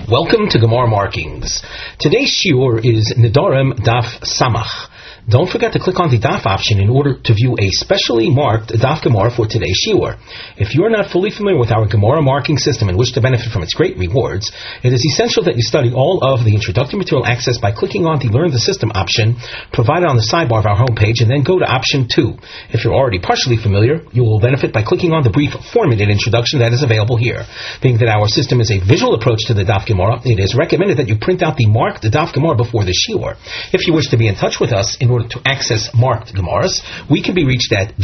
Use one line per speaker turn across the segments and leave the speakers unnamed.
Welcome to Gemara Markings. Today's shiur is Nedarim Daf Samach. Don't forget to click on the Daf option in order to view a specially marked Daf Gemara for today's shiur. If you are not fully familiar with our Gemara marking system and wish to benefit from its great rewards, it is essential that you study all of the introductory material accessed by clicking on the Learn the System option provided on the sidebar of our homepage, and then go to option 2. If you're already partially familiar, you will benefit by clicking on the brief 4-minute introduction that is available here. Being that our system is a visual approach to the Daf Gemara, it is recommended that you print out the marked Daf Gemara before the shiur. If you wish to be in touch with us in order to access marked Gemaras, we can be reached at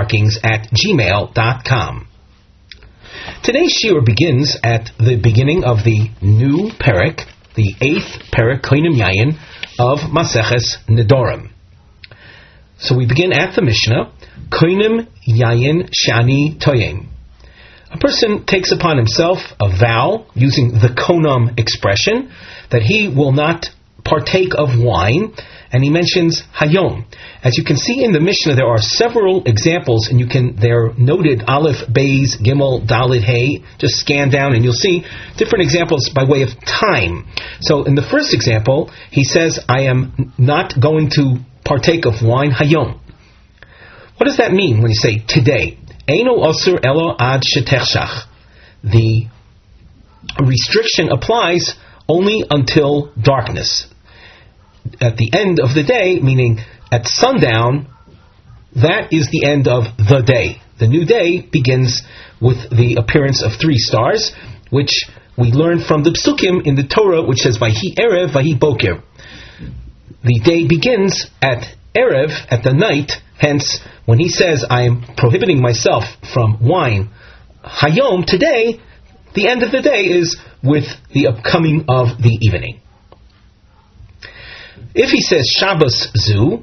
gmarkings@gmail.com. Today's shiur begins at the beginning of the new perek, the 8th perek Koinim Yayin of Maseches Nedarim. So we begin at the Mishnah, Koinim Yayin Shani Toyim. A person takes upon himself a vow, using the konam expression, that he will not partake of wine, and he mentions Hayom. As you can see in the Mishnah, there are several examples, and they're noted Aleph, Beis, Gimel, Dalet, Hey. Just scan down and you'll see different examples by way of time. So in the first example, he says, I am not going to partake of wine, Hayom. What does that mean when you say today? Eino osur elo ad shetechshach. The restriction applies only until darkness. At the end of the day, meaning at sundown, that is the end of the day. The new day begins with the appearance of 3 stars, which we learn from the Psukim in the Torah, which says, Vahi Erev, Vahi Boker. The day begins at Erev, at the night. Hence, when he says, I am prohibiting myself from wine, Hayom, today, the end of the day is with the upcoming of the evening. If he says Shabbos Zu,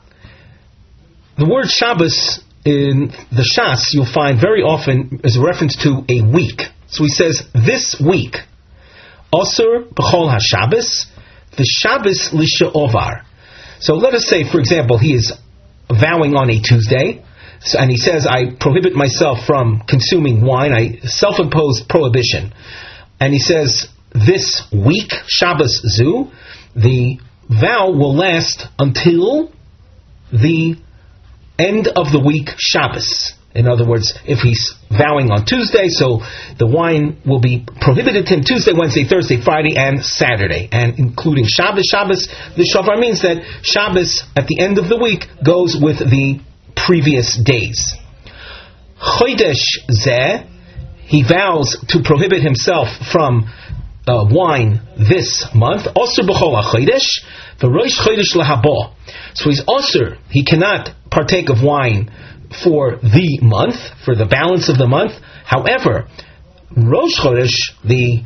the word Shabbos in the Shas you'll find very often is a reference to a week. So he says this week, Osur B'chol HaShabbos, the Shabbos L'She'ovar. So let us say, for example, he is vowing on a Tuesday, and he says, I prohibit myself from consuming wine, I self-imposed prohibition. And he says, this week, Shabbos Zu, the vow will last until the end of the week Shabbos. In other words, if he's vowing on Tuesday, so the wine will be prohibited to him Tuesday, Wednesday, Thursday, Friday, and Saturday, and including Shabbos. Shabbos, the shofar means that Shabbos at the end of the week goes with the previous days. Chodesh Zeh, he vows to prohibit himself from wine this month. Osur b'chol hachodesh, v'rosh chodesh lahabo. So he's osur. He cannot partake of wine for the month, for the balance of the month. However, Rosh Chodesh, the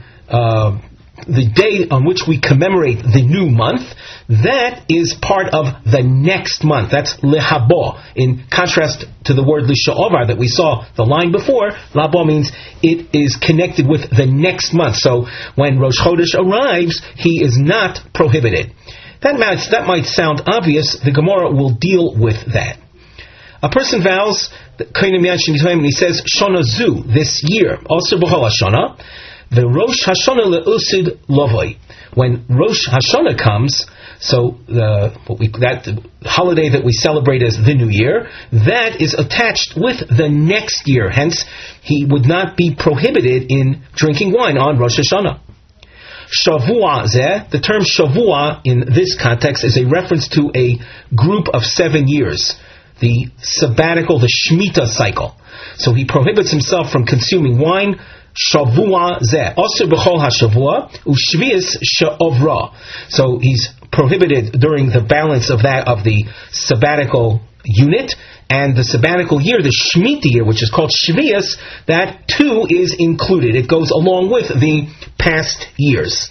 day on which we commemorate the new month, that is part of the next month. That's lehabo. In contrast to the word lisha'ovar that we saw the line before, labo means it is connected with the next month. So when Rosh Chodesh arrives, he is not prohibited. That might sound obvious. The Gemara will deal with that. A person vows, and he says, Shana Zu, this year, also B'chol HaShana, the Rosh Hashanah le'usid lovoi. When Rosh Hashanah comes, so that holiday that we celebrate as the New Year, that is attached with the next year. Hence, he would not be prohibited in drinking wine on Rosh Hashanah. Shavua zeh, the term Shavua in this context is a reference to a group of 7 years. The sabbatical, the Shemitah cycle. So he prohibits himself from consuming wine. Shavua zeh. Osur b'chol hashavua u'shvius she'ovra. So he's prohibited during the balance of the sabbatical unit, and the sabbatical year, the Shemitah year, which is called Shvius, that too is included. It goes along with the past years.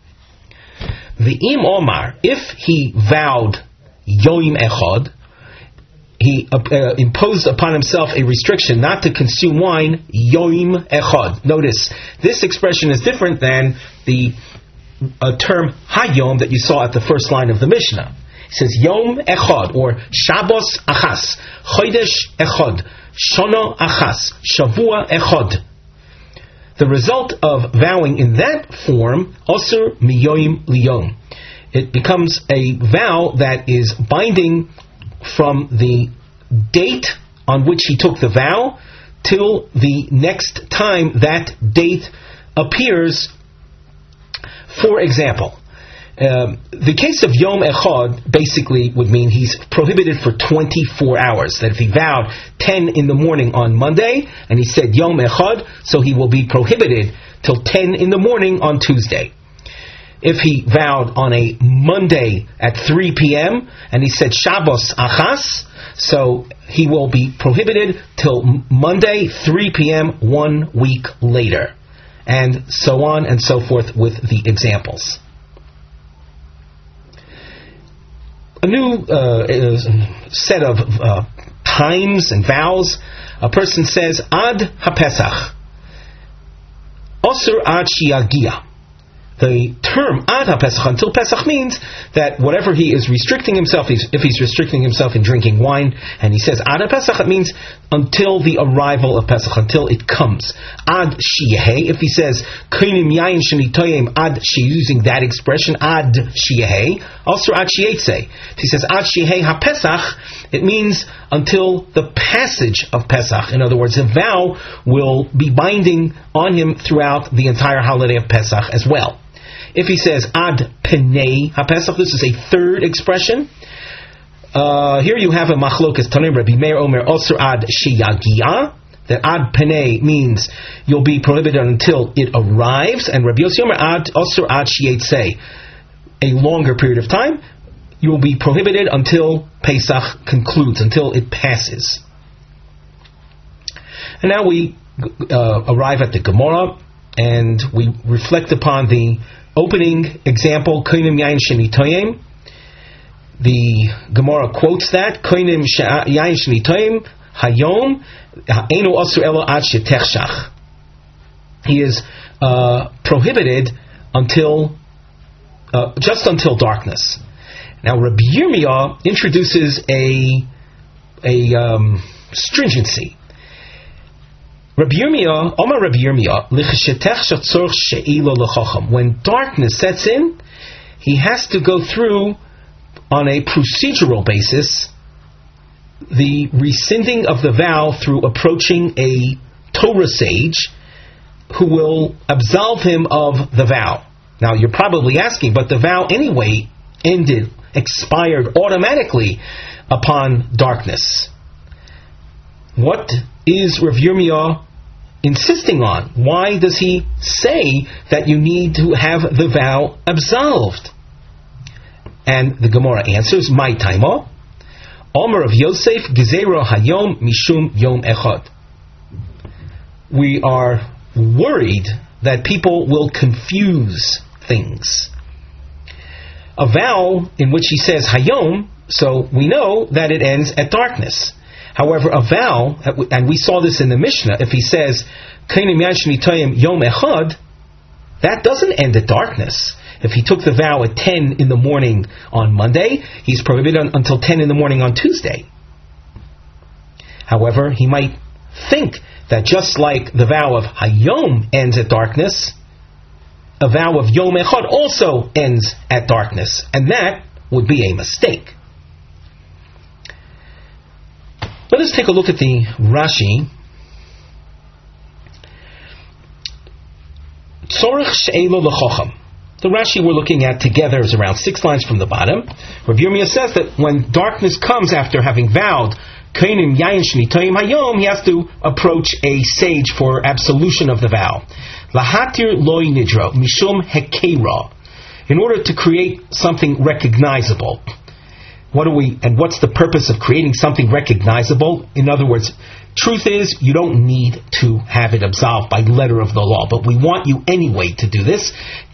The Im Omar, if he vowed Yom Echad, he imposed upon himself a restriction not to consume wine, Yom Echad. Notice, this expression is different than the term Hayom that you saw at the first line of the Mishnah. It says Yom Echad, or Shabbos Achas, Chodesh Echad, Shana Achas, Shavua Echad. the result of vowing in that form, osur miyoim liyom. It becomes a vow that is binding from the date on which he took the vow till the next time that date appears. For example, the case of Yom Echad basically would mean he's prohibited for 24 hours. That if he vowed 10 in the morning on Monday, and he said Yom Echad, so he will be prohibited till 10 in the morning on Tuesday. If he vowed on a Monday at 3 p.m., and he said Shabbos Achas, so he will be prohibited till Monday, 3 p.m., 1 week later. And so on and so forth with the examples. A new set of times and vows. A person says Ad HaPesach, Osur Ad Shiagia. The term Ad HaPesach, until Pesach, means that whatever he is restricting himself, if he's restricting himself in drinking wine, and he says Ad HaPesach, it means until the arrival of Pesach, until it comes. Ad Shiyehe, if he says Koinim Yayin Shenitoyim Ad Shi, using that expression, Ad Shiyehe, also Ad Shiyetze. If he says Ad Shiyehe HaPesach, it means until the passage of Pesach. In other words, the vow will be binding on him throughout the entire holiday of Pesach as well. If he says Ad Penei HaPesach, this is a third expression. Here you have a machlokas Tanim Rabbi Meir Omer Osur Ad Sheyagia. That Ad Penei means you'll be prohibited until it arrives, and Rabbi Yossi Omer Ad Osur Ad Sheyetze, a longer period of time. You will be prohibited until Pesach concludes, until it passes. And now we arrive at the Gemara, and we reflect upon the opening example, Koinim Yain Shenitoyim. The Gemara quotes that, Koinim Yain Shenitoyim Hayom Einu Osur Elo Ad Shetechshach. He is prohibited until just until darkness. Now Rabbi Yirmiyah introduces a stringency. Rabbi Yirmiyah, Omar Rabbi Yirmiyah, when darkness sets in, he has to go through, on a procedural basis, the rescinding of the vow through approaching a Torah sage who will absolve him of the vow. Now you're probably asking, but the vow anyway expired automatically upon darkness. What is Rav Yirmiyah insisting on? Why does he say that you need to have the vow absolved? And the Gemara answers, My taima, Omer of Yosef, Gezerah Hayom Mishum Yom Echad. We are worried that people will confuse things. A vow in which he says Hayom, so we know that it ends at darkness. However, a vow, and we saw this in the Mishnah, if he says Koinim Yain Shenitoyim Yom Echad, that doesn't end at darkness. If he took the vow at 10 in the morning on Monday, he's prohibited until 10 in the morning on Tuesday. However, he might think that just like the vow of Hayom ends at darkness, a vow of Yom Echad also ends at darkness, and that would be a mistake. Let us take a look at the Rashi. Tzorech she'elo l'chocham. The Rashi we're looking at together is around 6 lines from the bottom. Rabbi Yirmiyah says that when darkness comes after having vowed Koinim Yain Shenitoyim Hayom, he has to approach a sage for absolution of the vow. Lahatir loy nidro mishum hekera. In order to create something recognizable. What's the purpose of creating something recognizable? In other words, truth is, you don't need to have it absolved by letter of the law, but we want you anyway to do this.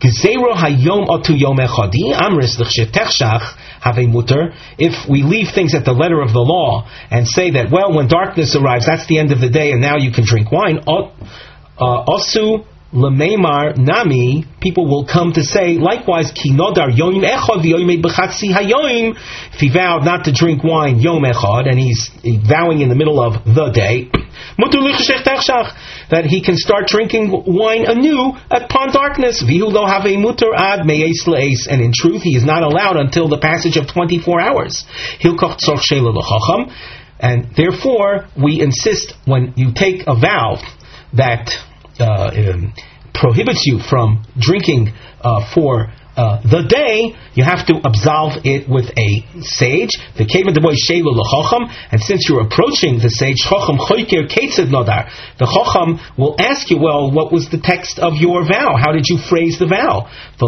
If we leave things at the letter of the law and say that, well, when darkness arrives, that's the end of the day, and now you can drink wine, osu L'meimar nami, people will come to say, likewise, ki nodar yom echad v'yoyim b'chatzi hayoim, if he vowed not to drink wine yom echad, and he's vowing in the middle of the day, that he can start drinking wine anew upon darkness. V'hu lo have mutar ad me'es le'es, and in truth he is not allowed until the passage of 24 hours. Hilkoch tzorch sheila l'chacham, and therefore we insist when you take a vow that prohibits you from drinking for the day, you have to absolve it with a sage. The and since you're approaching the sage, the chacham will ask you, well, what was the text of your vow? How did you phrase the vow?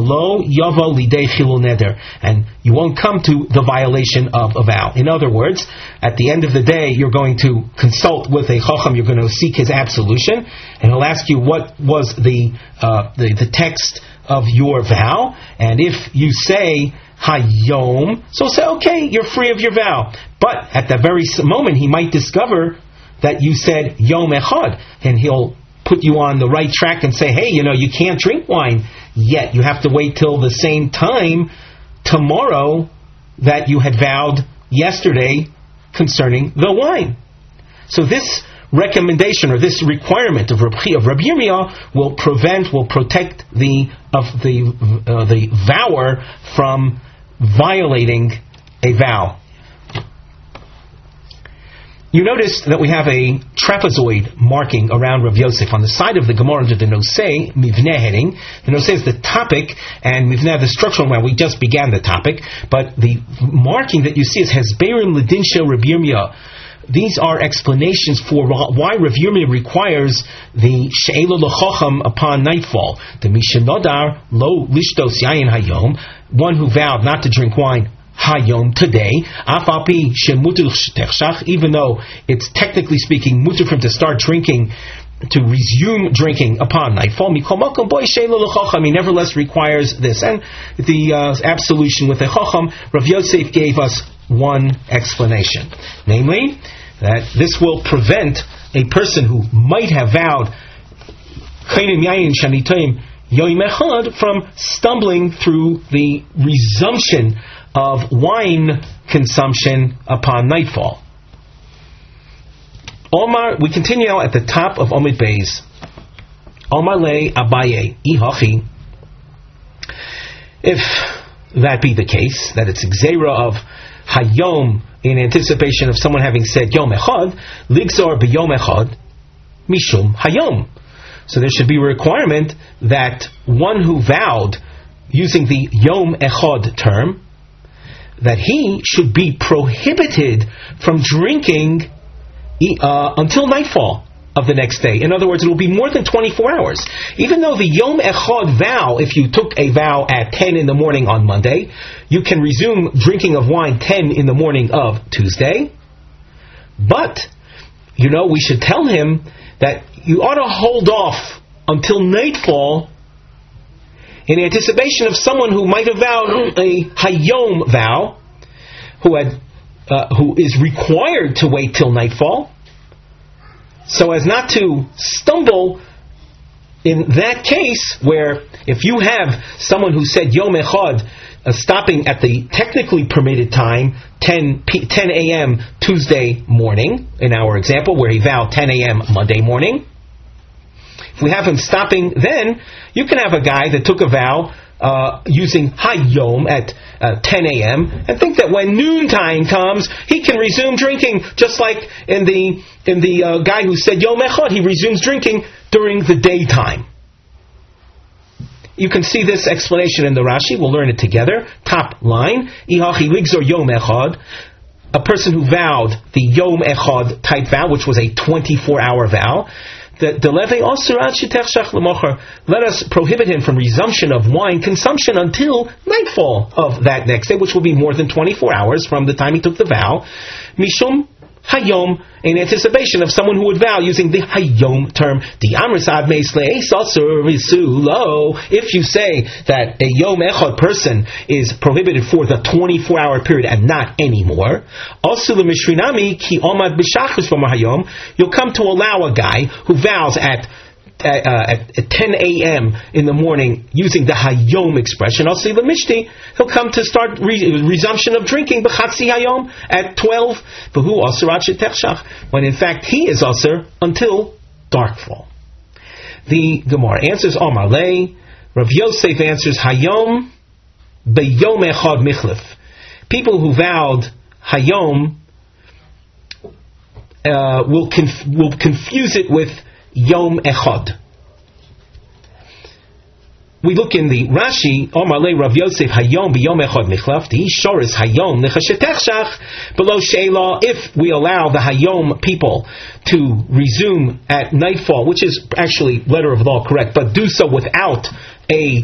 And you won't come to the violation of a vow. In other words, at the end of the day, you're going to consult with a chacham, you're going to seek his absolution, and he'll ask you what was the text of your vow, and if you say hayom, so say, okay, you're free of your vow. But at that very moment, he might discover that you said yom echad, and he'll put you on the right track and say, hey, you can't drink wine yet. You have to wait till the same time tomorrow that you had vowed yesterday concerning the wine. So this recommendation or this requirement of Rabbi Yirmiyah will protect the vower from violating a vow. You notice that we have a trapezoid marking around Rav Yosef on the side of the Gemara under the Nosei Mivneh heading. The Nosei is the topic, and Mivneh the structural one. We just began the topic, but the marking that you see is Hesberim Ledinsha Rabbi Yirmiyah. These are explanations for why Rav Yirmiyah requires the she'ela l'chacham upon nightfall. The mishenodar lo lishtos yayin hayom, one who vowed not to drink wine hayom today, afapi shemuter tershach, even though it's technically speaking muter for him to start drinking, to resume drinking upon nightfall. He nevertheless requires this, and the absolution with a chacham. Rav Yosef gave us one explanation, namely that this will prevent a person who might have vowed from stumbling through the resumption of wine consumption upon nightfall. Omar, we continue now at the top of Omid Beis. Omar le Abaye ihachi. If that be the case, that it's a gzeira of hayom in anticipation of someone having said yom echad, ligzor b'yom echad mishum hayom. So there should be a requirement that one who vowed using the yom echad term, that he should be prohibited from drinking until nightfall of the next day. In other words, it will be more than 24 hours. Even though the Yom Echad vow, if you took a vow at 10 in the morning on Monday, you can resume drinking of wine 10 in the morning of Tuesday. But, we should tell him that you ought to hold off until nightfall in anticipation of someone who might have vowed a Hayom vow, who is required to wait till nightfall, so as not to stumble in that case where if you have someone who said Yom Echad stopping at the technically permitted time, 10 a.m. Tuesday morning, in our example where he vowed 10 a.m. Monday morning, if we have him stopping then, you can have a guy that took a vow using Hayom at 10 a.m. and think that when noontime comes, he can resume drinking, just like in the guy who said Yom Echad, he resumes drinking during the daytime. You can see this explanation in the Rashi. We'll learn it together. Top line, Ihachi ligzor Yom Echad, a person who vowed the Yom Echad type vow, which was a 24-hour vow. Let us prohibit him from resumption of wine consumption until nightfall of that next day, which will be more than 24 hours from the time he took the vow. Mishum Hayom, in anticipation of someone who would vow using the Hayom term. If you say that a Yom Echad person is prohibited for the 24-hour period and not anymore, you'll come to allow a guy who vows at at 10 a.m. in the morning using the Hayom expression, I'll say the Mishti, he'll come to start resumption of drinking B'chatzi Hayom at 12, V'hu Aser Ad Shetechshach, when in fact he is Aser until darkfall. The Gemara answers Omar Lei. Rav Yosef answers Hayom B'Yom Echad Michlef. People who vowed Hayom will confuse it with Yom Echad. We look in the Rashi, Omar Le Rav Yosef Hayom B'Yom Echad Michlaf, the Shor is Hayom Nechashetechshach below Sheila. If we allow the Hayom people to resume at nightfall, which is actually letter of law correct, but do so without a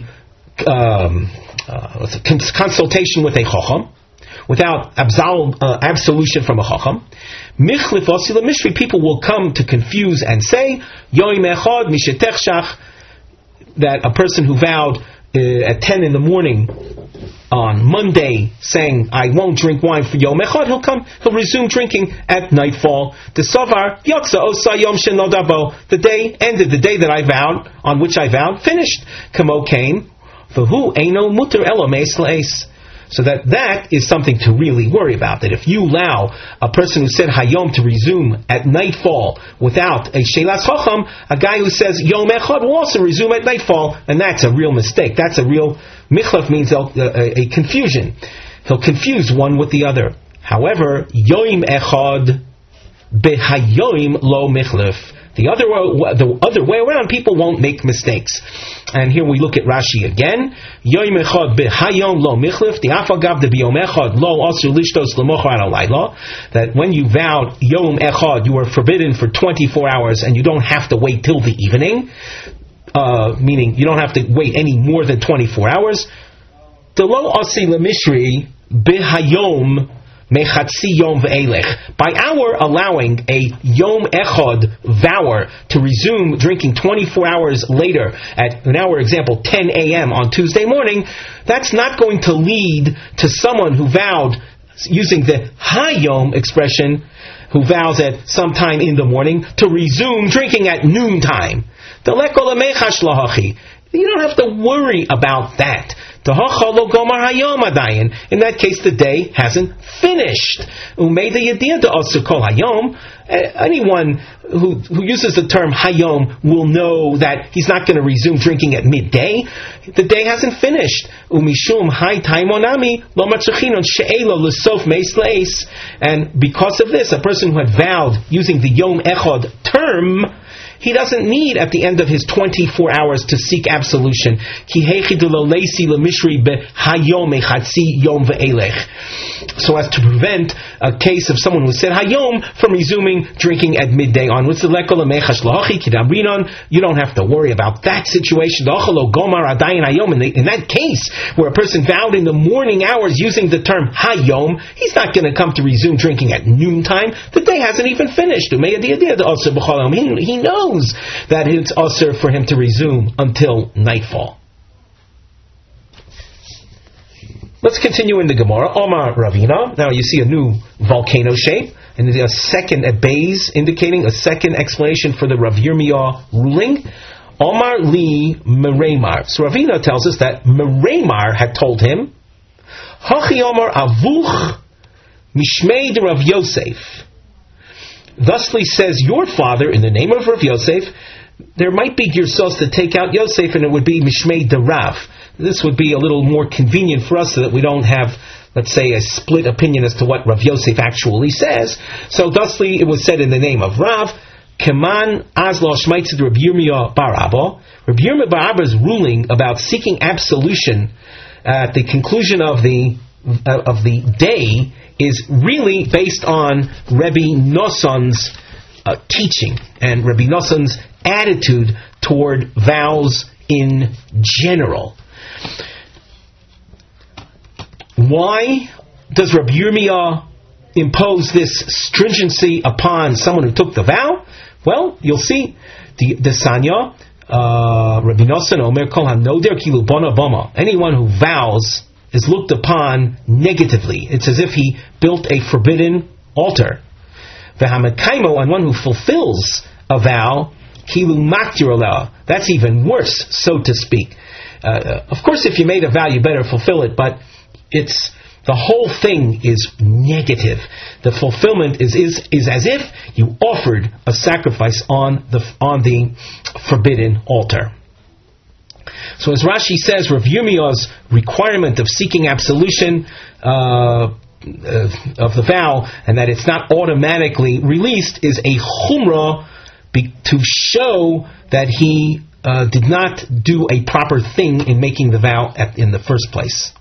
consultation with a Chacham, without absolution from a Chacham, Michlif Osila Mishri, people will come to confuse and say, Yom Echad Mishetechshach, that a person who vowed at 10 in the morning on Monday, saying, I won't drink wine for Yom Echad, he'll resume drinking at nightfall. The Savar, Yotza Osa Yom Shenodabo, the day ended, the day that I vowed, on which I vowed, finished. Kamo came, V'hu Eino Muter Elo Meis Leis. So that is something to really worry about. That if you allow a person who said Hayom to resume at nightfall without a Sheilas Chacham, a guy who says Yom Echad will also resume at nightfall, and that's a real mistake. That's a real Michlef, means a confusion. He'll confuse one with the other. However, Yom Echad Behayoim Lo Michlef. The other way around, people won't make mistakes. And here we look at Rashi again. Yom echad b'hayom lo michlif, the afagav de b'yom echad lo asur lishtos l'mochar alayla. That when you vowed Yom echad, you are forbidden for 24 hours, and you don't have to wait till the evening. Meaning, you don't have to wait any more than 24 hours. The lo asi l'mishri b'hayom mechatzi yom ve'elech. By our allowing a Yom Echad vower to resume drinking 24 hours later, at, in our example, 10 a.m. on Tuesday morning, that's not going to lead to someone who vowed, using the Hayom expression, who vows at some time in the morning, to resume drinking at noontime. You don't have to worry about that. In that case, the day hasn't finished. Anyone who uses the term Hayom will know that he's not going to resume drinking at midday. The day hasn't finished. And because of this, a person who had vowed using the Yom Echad term, he doesn't need at the end of his 24 hours to seek absolution. So as to prevent a case of someone who said Hayom from resuming drinking at midday onwards. You don't have to worry about that situation. In that case, where a person vowed in the morning hours using the term Hayom, he's not going to come to resume drinking at noontime. The day hasn't even finished. He knows that it's usher for him to resume until nightfall. Let's continue in the Gemara. Omar Ravina. Now you see a new volcano shape, and a second, a base, indicating a second explanation for the Rav Yirmiyah ruling. Omar li Mereimar. So Ravina tells us that Mereimar had told him, Hachi Omar avuch mishmei de Rav Yosef. Thusly says your father, in the name of Rav Yosef, there might be Girsos to take out Yosef, and it would be Mishmei de Rav. This would be a little more convenient for us so that we don't have, let's say, a split opinion as to what Rav Yosef actually says. So thusly it was said in the name of Rav, Keman Azlo Shmaitzid Rabbi Yirmiyah Bar Abba. Rabbi Yirmiyah Bar Abba's ruling about seeking absolution at the conclusion of the day is really based on Rabbi Noson's teaching and Rabbi Noson's attitude toward vows in general. Why does Rabbi Yirmiyah impose this stringency upon someone who took the vow? Well, you'll see the Sanya, Rabbi Noson Omer Kol HaNoder Kilu Bona Boma. Anyone who vows is looked upon negatively. It's as if he built a forbidden altar. V'hamekaimo, and one who fulfills a vow, Kilu maktir aleh. That's even worse, so to speak. Of course, if you made a vow, you better fulfill it, but the whole thing is negative. The fulfillment is as if you offered a sacrifice on the forbidden altar. So as Rashi says, Rav Yirmiyahu's requirement of seeking absolution of the vow, and that it's not automatically released, is a chumrah to show that he did not do a proper thing in making the vow in the first place.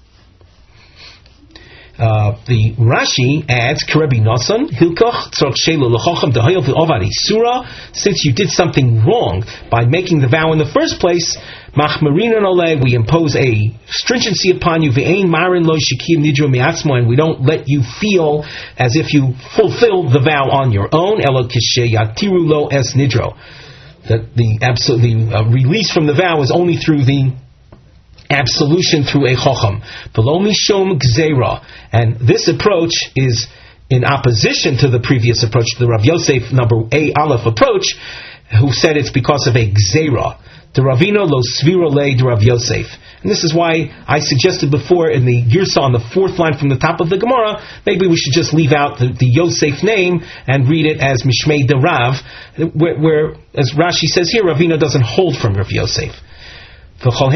The Rashi adds, Kerebi Nasan, Hilkoch, Tzorch Shelo L'Chochem, Dehayel V'Ovar Isura, since you did something wrong by making the vow in the first place, Machmarinan Oleh, we impose a stringency upon you, V'Ein Marin Lo Shikim Nidro Mi'atzmo, and we don't let you feel as if you fulfilled the vow on your own, Elo Kishe Yatiru Lo Es Nidro. That the release from the vow is only through the absolution through a chocham. V'lo mishom gzeira. And this approach is in opposition to the previous approach, the Rav Yosef number A Aleph approach, who said it's because of a gzeira. The Ravino lo svira le de Rav Yosef. And this is why I suggested before in the Girsa on the fourth line from the top of the Gemara, maybe we should just leave out the Yosef name and read it as Mishmei de Rav, where, as Rashi says here, Ravino doesn't hold from Rav Yosef. This approach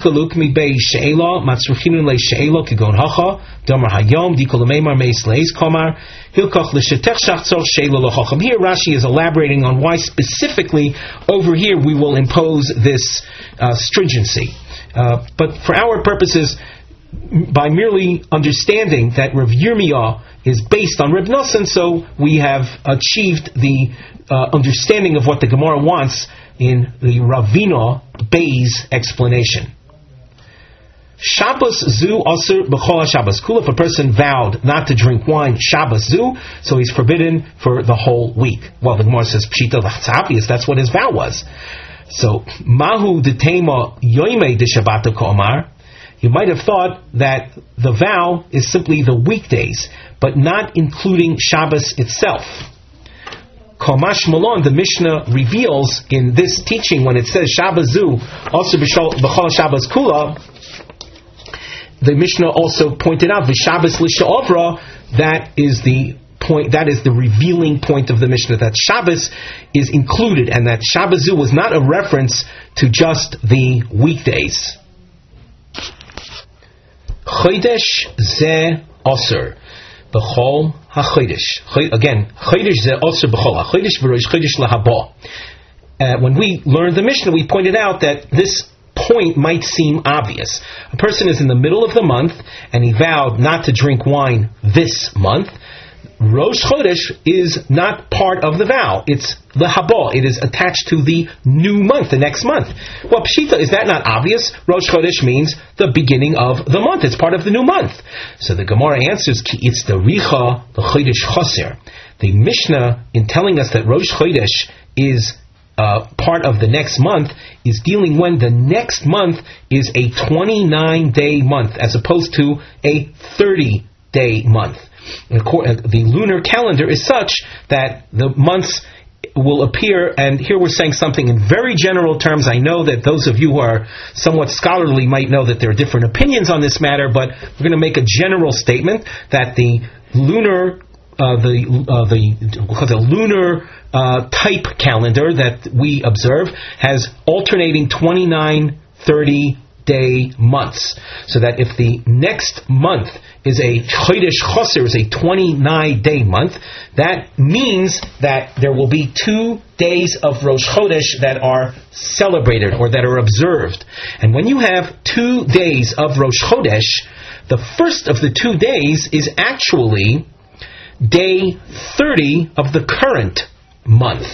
here Rashi is elaborating on why specifically over here we will impose this stringency. But for our purposes, by merely understanding that Rav Yirmiyahu is based on Reb Nosson, so we have achieved the understanding of what the Gemara wants in the Ravina Bay's explanation. Shabbos zu asur b'chol Shabbos kula. If a person vowed not to drink wine Shabbos zu, so he's forbidden for the whole week. Well, the Gemara says pshita, that's obvious. That's what his vow was. So mahu detema yoimei de Shabbat ko'amar. You might have thought that the vow is simply the weekdays, but not including Shabbos itself. Komash Malon, the Mishnah reveals in this teaching when it says Shabbos zu, also b'chol Shabbos kula, the Mishnah also pointed out v'Shabbos l'sha'ovra, that is the point, that is the revealing point of the Mishnah, that Shabbos is included, and that Shabbos zu was not a reference to just the weekdays. Chodesh ze osur b'chol hachodesh. Again, chodesh ze osur b'chol hachodesh v'rosh chodesh lahaba. When we learned the Mishnah, we pointed out that this point might seem obvious. A person is in the middle of the month and he vowed not to drink wine this month. Rosh Chodesh is not part of the vow. It's lahaba. It is attached to the new month, the next month. Well, pshita, is that not obvious? Rosh Chodesh means the beginning of the month. It's part of the new month. So the Gemara answers, ki it's the richa, the Chodesh chaser. The Mishnah, in telling us that Rosh Chodesh is part of the next month, is dealing when the next month is a 29-day month as opposed to a 30-day month. The lunar calendar is such that the months will appear, and here we're saying something in very general terms. I know that those of you who are somewhat scholarly might know that there are different opinions on this matter, but we're going to make a general statement that the lunar the lunar type calendar that we observe has alternating 29, 30-day months. So that if the next month is a Chodesh Chaser, is a 29-day month, that means that there will be 2 days of Rosh Chodesh that are celebrated or that are observed. And when you have 2 days of Rosh Chodesh, the first of the 2 days is actually day 30 of the current month.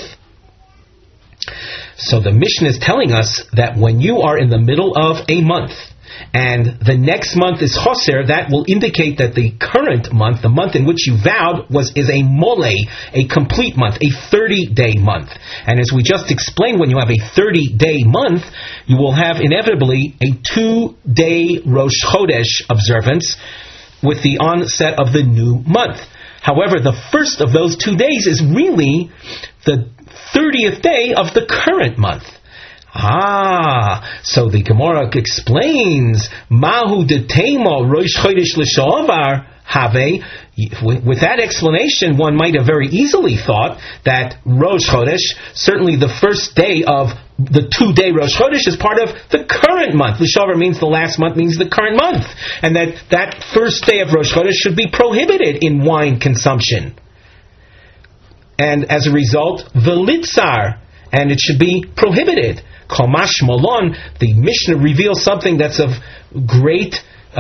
So the Mishnah is telling us that when you are in the middle of a month and the next month is Choser, that will indicate that the current month, the month in which you vowed, is a mole, a complete month, a 30-day month. And as we just explained, when you have a 30-day month, you will have inevitably a 2-day Rosh Chodesh observance with the onset of the new month. However, the first of those 2 days is really the 30th day of the current month. So the Gemara explains, Mahu detema Rosh Chodesh l'shavar have. With that explanation, one might have very easily thought that Rosh Chodesh, certainly the first day of the 2-day Rosh Chodesh, is part of the current month. L'shavar means the last month, means the current month. And that first day of Rosh Chodesh should be prohibited in wine consumption. And as a result, v'litzar, and it should be prohibited. Kamash Malon, the Mishnah reveals something that's of great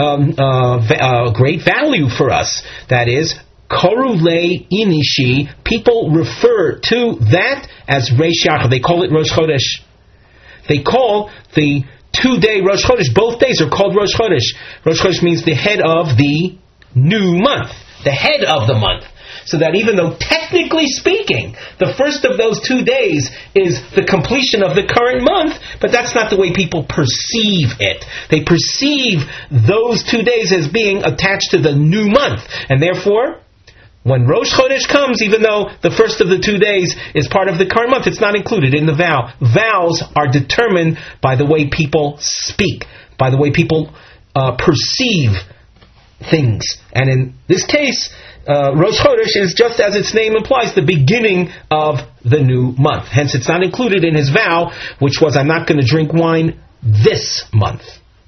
value for us. That is, Korule Inishi, people refer to that as Reish Yachad. They call it Rosh Chodesh. They call the 2-day Rosh Chodesh, both days are called Rosh Chodesh. Rosh Chodesh means the head of the new month, the head of the month. So that even though technically speaking, the first of those 2 days is the completion of the current month, but that's not the way people perceive it. They perceive those 2 days as being attached to the new month. And therefore, when Rosh Chodesh comes, even though the first of the 2 days is part of the current month, it's not included in the vow. Vows are determined by the way people speak, by the way people perceive things. And in this case, Rosh Chodesh is, just as its name implies, the beginning of the new month. Hence, it's not included in his vow, which was, I'm not going to drink wine this month.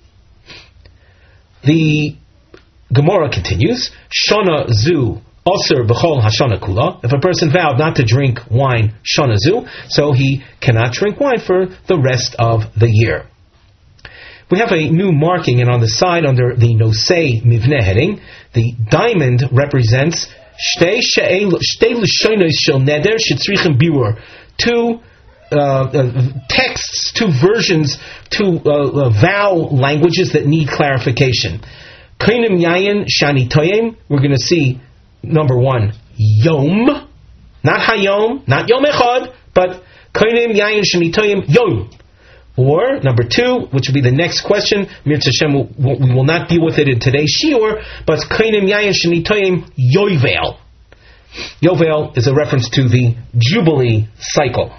The Gemara continues, Shana zu Osir b'chol hashana kula. If a person vowed not to drink wine Shana zu, so he cannot drink wine for the rest of the year. We have a new marking, and on the side under the Nosei Mivneh heading, the diamond represents Shtei L'shonos Shel Neder Shetzrichim Birur. 2 texts, 2 versions, 2 vow languages that need clarification. Kainim Yayin Shani Toyim, we're going to see, number 1, Yom, not Hayom, not Yom Echad, but Kainim Yayin Shani Toyim, Yom. Or, number 2, which will be the next question, Mirz Hashem, we will not deal with it in today's shiur, but Kainim Yayin Shenitoyim Yovel. Yovel is a reference to the Jubilee cycle.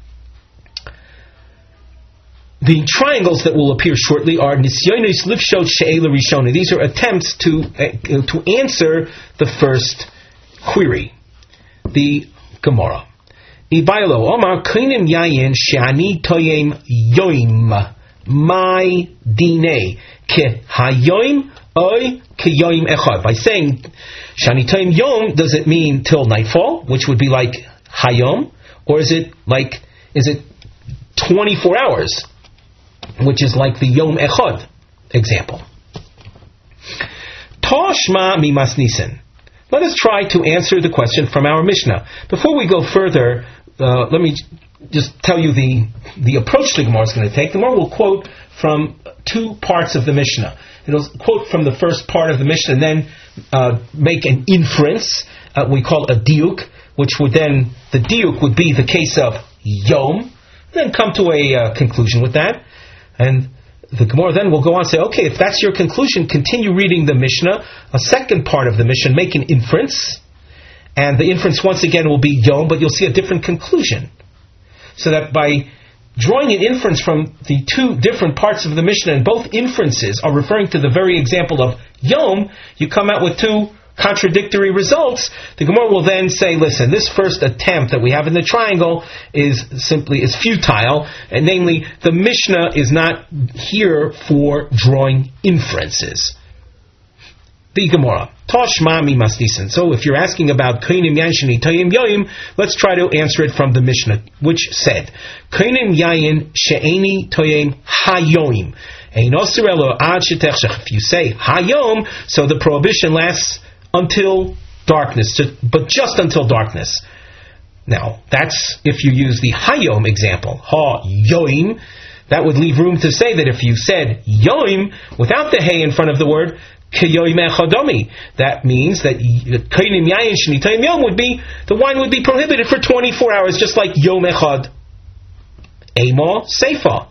The triangles that will appear shortly are Nisyonos Lifshot She'ela Rishona. These are attempts to answer the first query. The Gemara. Ibailo Omar Kainim Yayin Shani Toyim Yoim My Dine Ke Hayoim Oy Ke Yoim Echad. By saying Shani Toyim Yom, does it mean till nightfall, which would be like Hayom, or is it 24 hours, which is like the Yom Echad example? Toshma Mimas Nisan. Let us try to answer the question from our Mishnah. Before we go further, let me just tell you the approach the Gemara is going to take. The Gemara will quote from 2 parts of the Mishnah. It'll quote from the first part of the Mishnah and then make an inference, we call a diuk, which would then, the diuk would be the case of Yom, then come to a conclusion with that. And the Gemara then will go on and say, okay, if that's your conclusion, continue reading the Mishnah, a second part of the Mishnah, make an inference, and the inference once again will be Yom, but you'll see a different conclusion. So that by drawing an inference from the 2 different parts of the Mishnah, and both inferences are referring to the very example of Yom, you come out with 2 contradictory results. The Gemara will then say, listen, this first attempt that we have in the triangle is futile, and namely, the Mishnah is not here for drawing inferences. The Gemara. Toshma Mimas Nisan. So if you're asking about Kainim Yayin Sheni Toyim Yoim, let's try to answer it from the Mishnah, which said, Kainim Yayin She'eni Toyim Hayoim. If you say Hayom, so the prohibition lasts until darkness, but just until darkness. Now, that's if you use the Hayom example, Ha-Yoim, that would leave room to say that if you said Yoim, without the Hey in front of the word, Keyoim Echadomi, that means that Kainim Yayin Shnitayim Yom would be, the wine would be prohibited for 24 hours, just like Yom Echad. Ema Seifa.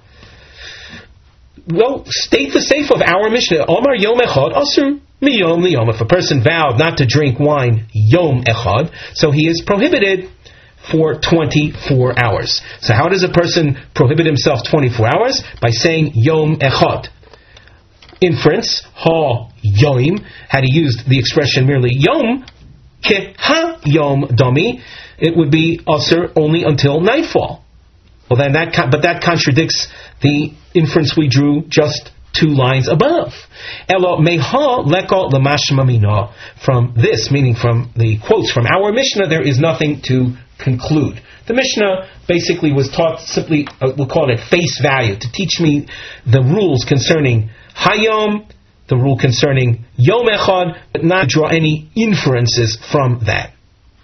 Well, state the Seifa of our Mishnah. Omar Yom Echad Asur Miyom Liyom. If a person vowed not to drink wine Yom Echad, so he is prohibited for 24 hours. So how does a person prohibit himself 24 hours? By saying Yom Echad. Inference, Ha Yom, had he used the expression merely Yom, Ke Ha Yom Domi, it would be Asr only until nightfall. Well, then that contradicts the inference we drew just 2 lines above. Elo meha leko l'mashma mina. From this, meaning from the quotes from our Mishnah, there is nothing to conclude. The Mishnah basically was taught simply, we'll call it face value, to teach me the rules concerning Hayom, the rule concerning Yom Echad, but not draw any inferences from that.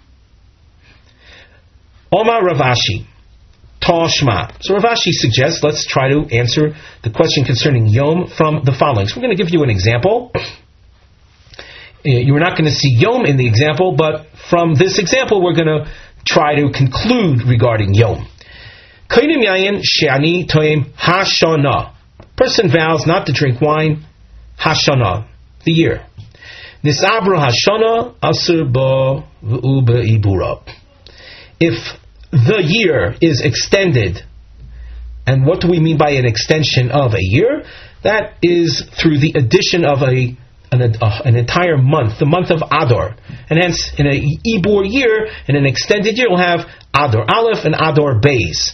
Omar Rav Ashi. Tashma. So Rav Ashi suggests, let's try to answer the question concerning Yom from the following. So we're going to give you an example. You're not going to see Yom in the example, but from this example we're going to try to conclude regarding Yom. Kainim yayin she'ani toim hashana. Person vows not to drink wine, hashana, the year. Nisabra hashana asur ba v'u be'ibura. If the year is extended, and what do we mean by an extension of a year? That is through the addition of an entire month, the month of Adar. And hence, in an Ibur year, in an extended year, we'll have Adar Aleph and Adar Beis.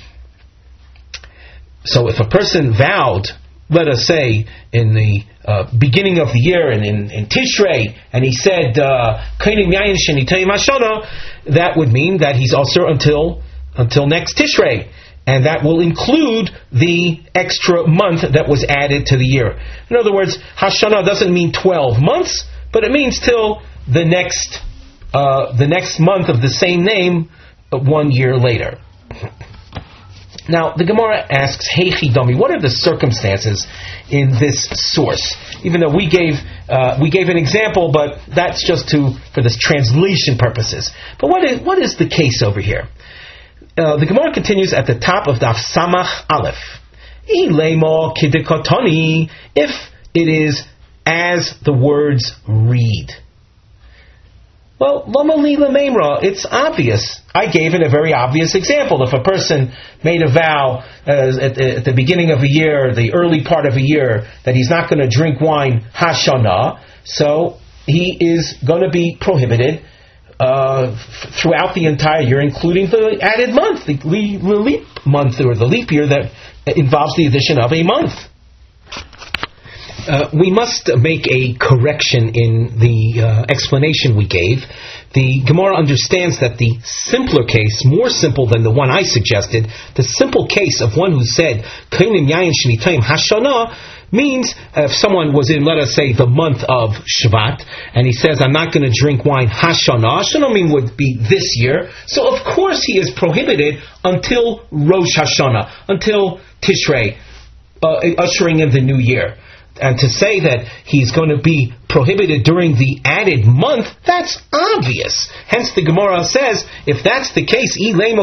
So if a person vowed, let us say, in the beginning of the year and in Tishrei, and he said, Kainim Yayin Shenitayim Hashana, that would mean that he's also until next Tishrei. And that will include the extra month that was added to the year. In other words, Hashana doesn't mean 12 months, but it means till the next month of the same name 1 year later. Now, the Gemara asks, Hey Chidami, what are the circumstances in this source? Even though we gave an example, but that's just for this translation purposes. But what is the case over here? The Gemara continues at the top of Daf Samach Aleph. Ilemo kidikotoni, if it is as the words read. Well, Lama Lila Memra, it's obvious. I gave it a very obvious example. If a person made a vow at the beginning of a year, the early part of a year, that he's not going to drink wine Hashana, so he is going to be prohibited throughout the entire year, including the added month, the leap month, or the leap year that involves the addition of a month. We must make a correction in the explanation we gave. The Gemara understands that the simpler case, more simple than the one I suggested, the simple case of one who said, Kainim Yayin Shenitayim Hashana, means if someone was in, let us say, the month of Shvat, and he says, I'm not going to drink wine Hashana. Hashana would be this year. So of course he is prohibited until Rosh Hashanah, until Tishrei, ushering in the new year. And to say that he's going to be prohibited during the added month, that's obvious. Hence the Gemara says, if that's the case,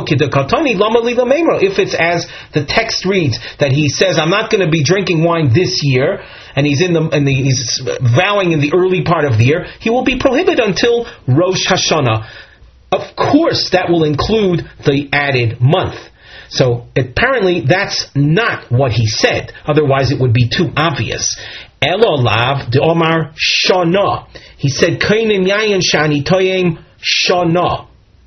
if it's as the text reads, that he says, I'm not going to be drinking wine this year, and he's he's vowing in the early part of the year, he will be prohibited until Rosh Hashanah. Of course, that will include the added month. So apparently that's not what he said. Otherwise it would be too obvious. Elo lav de Omar shana. He said kainim yayin shani toyim shana.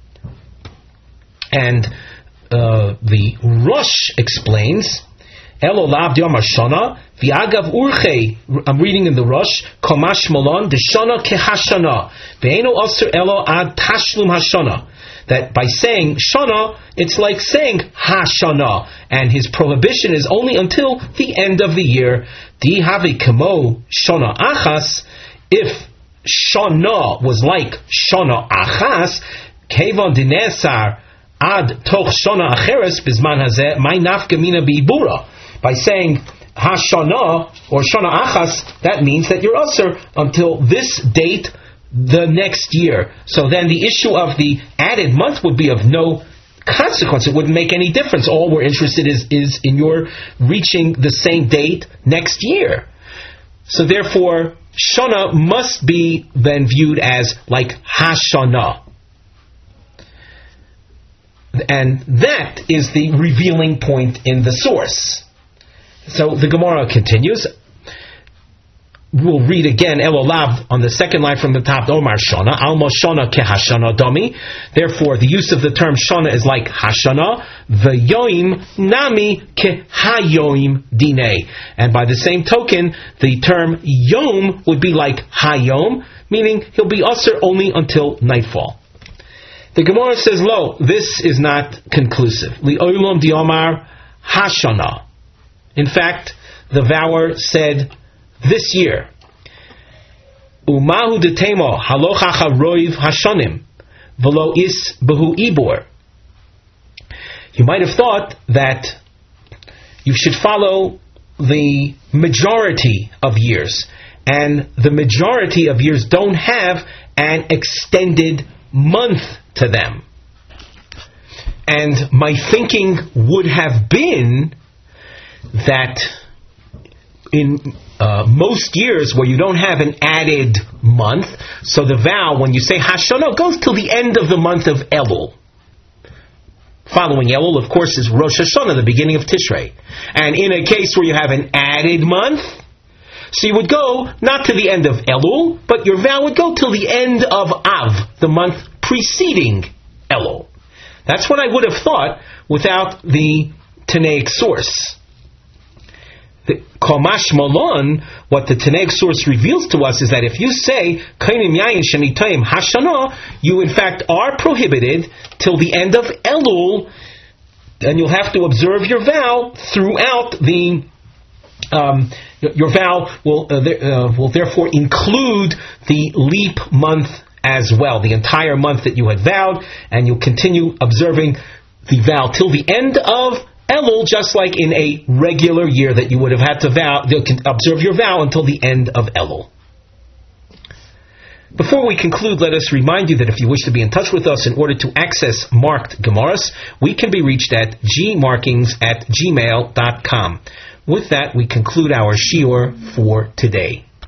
And the Rosh explains, Elo lav de Omar shana. V'agav urchei. I'm reading in the Rosh. Komash malon de shana kehashana. Ve'eno aser elo ad tashlum hashana. That by saying Shana, it's like saying Hashana, and his prohibition is only until the end of the year. Di havi kamo Shana Achas, if Shana was like Shana Achas, Kevon dinesar ad toch Shana Acheres bizman hazeh, my nafkamina biibura. By saying Hashana or Shana Achas, that means that you're usher until this date the next year. So then the issue of the added month would be of no consequence. It wouldn't make any difference. All we're interested is in your reaching the same date next year. So therefore, Shana must be then viewed as like Hashana. And that is the revealing point in the source. So the Gemara continues. We'll read again Elolav on the second line from the top. Omar Shana, Alma Shana kehashana domi. Therefore, the use of the term Shana is like Hashana. V'yoim nami kehayoim dine. And by the same token, the term Yom would be like Hayom, meaning he'll be usher only until nightfall. The Gemara says, "Lo, this is not conclusive. Li'olam diomar Hashana." In fact, the vower said, this year, Umahu detemo halochacha roiv hashonim velo is behu ibor. You might have thought that you should follow the majority of years, and the majority of years don't have an extended month to them. And my thinking would have been that in most years where you don't have an added month, so the vow, when you say Hashanah, goes till the end of the month of Elul. Following Elul, of course, is Rosh Hashanah, the beginning of Tishrei. And in a case where you have an added month, so you would go not to the end of Elul, but your vow would go till the end of Av, the month preceding Elul. That's what I would have thought without the Tanaic source. The Komash Malon, what the Tanaic source reveals to us is that if you say Kainim Yayin Shenitayim Hashanah, you in fact are prohibited till the end of Elul, and you'll have to observe your vow throughout the. Your vow will therefore include the leap month as well, the entire month that you had vowed, and you'll continue observing the vow till the end of Elul, just like in a regular year that you would have had to observe your vow until the end of Elul. Before we conclude, let us remind you that if you wish to be in touch with us in order to access marked Gemaras, we can be reached at gmarkings@gmail.com. With that, we conclude our shiur for today.